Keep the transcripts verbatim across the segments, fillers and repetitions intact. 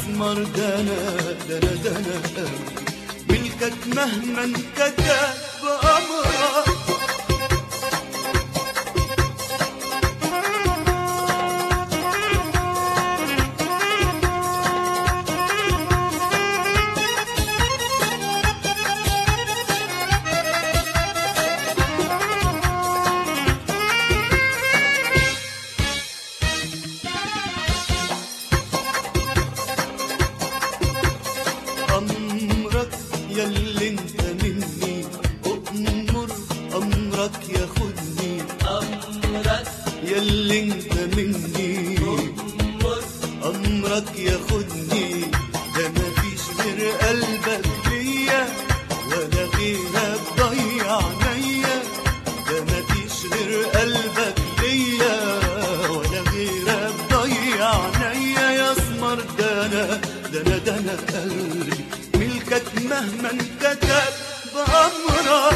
اسمر دنا دنا دنا ملكك مهما انكتب بأمرك. أمرك ياللي انت مني أؤمر أمرك ياخدني. أمرك ياللي انت مني أؤمر أمرك ياخدني. ده مفيش غير قلبك ليا ولا غيرك ضيع عينيا. ده مفيش غير قلبك ليا ولا غيرك ضيع عينيا. يا اسمر دنا دنا دنا قلبي ملكك مهما انكتب بأمرك.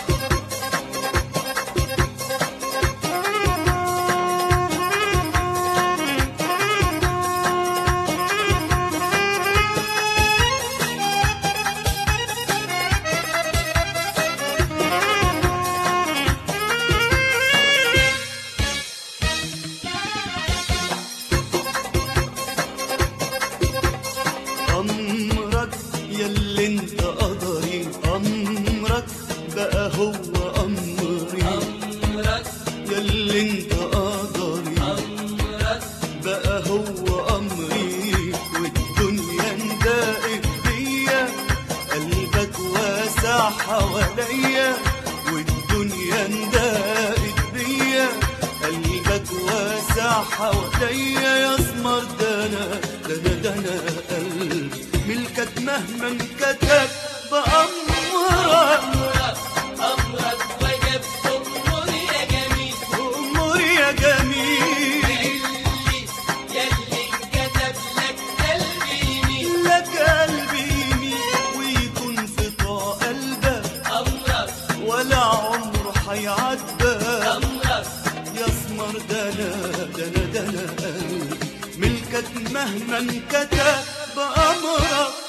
أمرك ياللي انت قدري. أمرك بقى هو أمري. أمرك ياللي انت قدري. أمرك بقى هو أمري. والدنيا اندقت بيا قلبك واسع حواليا. والدنيا اندقت بيا قلبك واسع حواليا. يا اسمر دنا دنا دنا قلبي ملكك مهما انكتب بأمرك. أمرك وجب أمور يا جميل. أمور يا جميل ياللي ياللي انكتب لك قلبي يميل. لك قلبي يميل ويكون في طاق قلبك. أمرك ولا عمره حيعدى. أمرك يا اسمر دنا دنا دنا قلبي ملكك مهما انكتب بأمرك.